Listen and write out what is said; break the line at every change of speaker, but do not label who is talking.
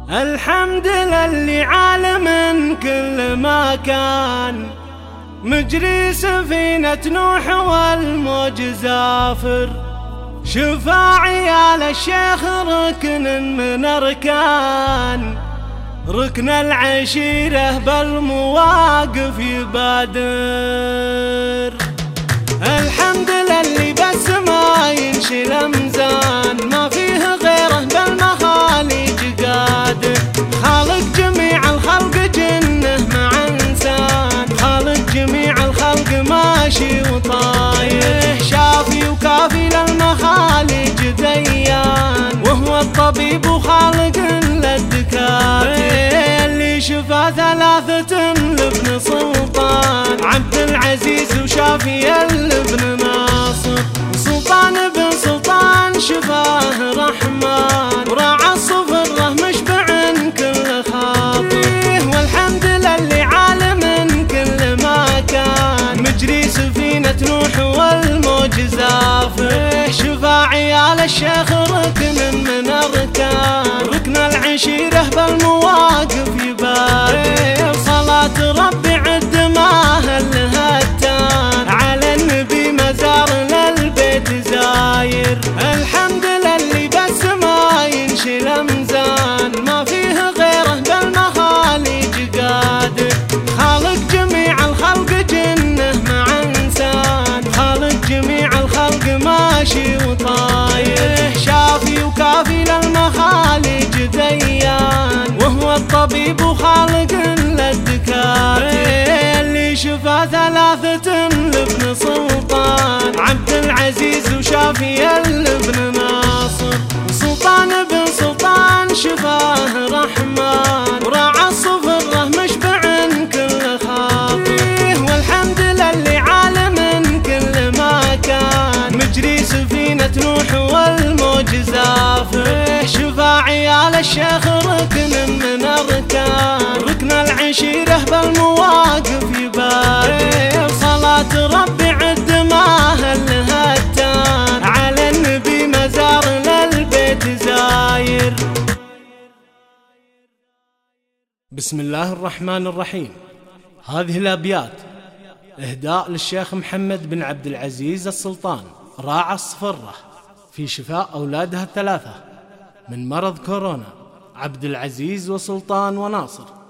الحمد للي عالم كل ما كان، مجري سفينة نوح والموج زافر، شفا عيال الشيخ ركن من أركان، ركن العشيرة بالمواقف يبادر. الحمد للي بس ما ينشل ميزان، ما فيه غيره بالمخاليق قادر، خالق جميع الخلق جنه مع انسان، خالق جميع الخلق ماشي وطاير، شافي وكافي للمخاليق ديان، وهو الطبيب وخالق للدكاتره، اللي شفى ثلاثة لابن سلطان، عبد العزيز وشافي لابن ناصر، سلطان بن سلطان شفاه رحمن، وراعى الصفره مشبع كل خاطر، والحمد للي عالم كل ما كان، مجري سفينة نوح والموج زافر، شفا عيال الشيخ ركن من أركان، ركن العشيرة بالمواقف يبارك، صلاة ربي عد ما هلها التان، على النبي مزار للبيت زاير. الحمد للي بس ما ينشل ميزان، ما فيه غيره بالمخاليق قادر، خالق جميع الخلق جنه مع انسان، خالق جميع الخلق ماشي وطاير، شافي وكافي للمخاليق ديان، وهو الطبيب وخالق للدكاتره، اللي شفى ثلاثة لابن سلطان، عبد العزيز وشافي لابن ناصر، سلطان بن سلطان شفاه رحمن، وراعى الصفره مشبع كل خاطر، والحمد للي عالم كل ما كان، مجري سفينة نوح والموج زافر، شفا عيال الشيخ ركن من أركان، ركن العشيرة بالمواقف يبارك، صلاة ربي عد ما هلها التان، على النبي مزار للبيت زاير. بسم الله الرحمن الرحيم. هذه الأبيات إهداء للشيخ محمد بن عبد العزيز السلطان راعى الصفرة في شفاء أولادها الثلاثة من مرض كورونا، عبد العزيز وسلطان وناصر.